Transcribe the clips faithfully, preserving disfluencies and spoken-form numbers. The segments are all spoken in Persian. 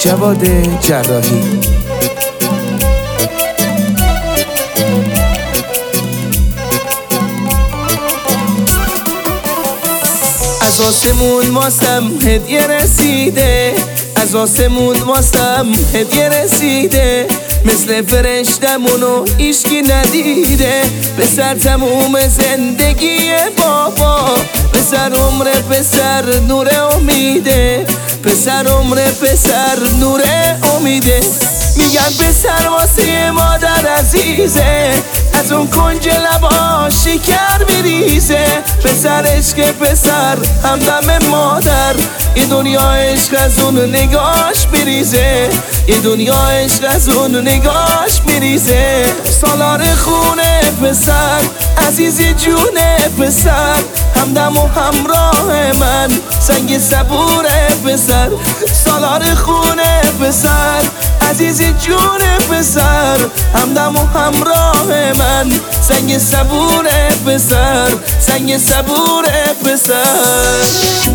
جواد جراحی. از آسمون واسم هدیه رسیده، از آسمون واسم هدیه رسیده، مثل فرشتمونو ایشکی ندیده. پسر تموم زندگی بابا، پسر عمر پسر نور امیده، پسر عمر پسر نور امیده. میگن پسر واسه مادر عزیزه، از اون کنج لباش شکر میریزه. پسر عشق پسر همدم مادر، یه دنیا عشق از اون نگاش میریزه، یه دنیا عشق از اون نگاش میریزه. سالار خونه پسر، عزیزی جونه پسر، همدم و همراه من، سنگ صبور پسر. سالار خونه پسر، عزیزی جون پسر، همدم و همراه من، سنگ صبور پسر، سنگ صبور پسر.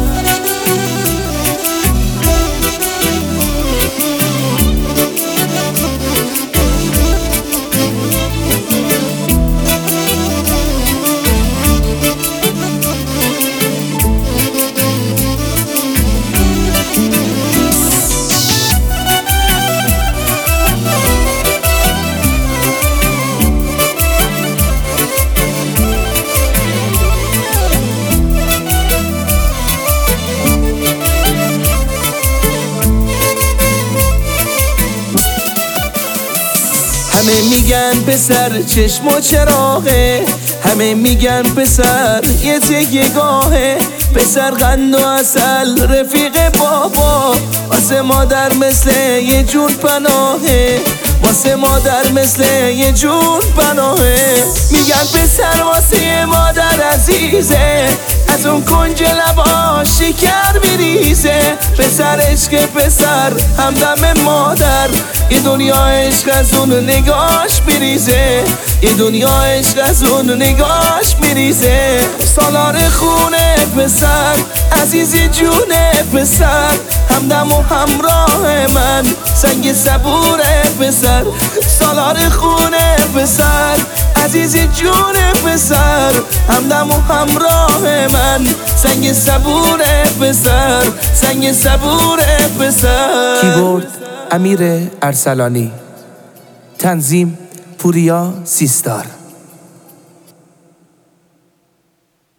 همه میگن پسر چشم و چراغه، همه میگن پسر یه تکیه گاهه. پسر قند و عسل رفیق بابا، واسه مادر مثل یه جون پناهه، واسه مادر مثل یه جون پناهه. میگن پسر واسه مادر عزیزه، از اون کنج لباش شکر میریزه. پسر عشق پسر همدم مادر، یه دنیا عشق از اون نگاش میریزه، یه دنیا عشق از اون نگاش میریزه. سالار خونه پسر، عزیزی جونه پسر، همدم و همراه من، سنگ صبور پسر. سالار خونه پسر، عزیزی جون پسر، همدم و همراه من، سنگ صبور پسر، سنگ صبور پسر. کیبورد امیر ارسلانی، تنظیم پوریا سیستار.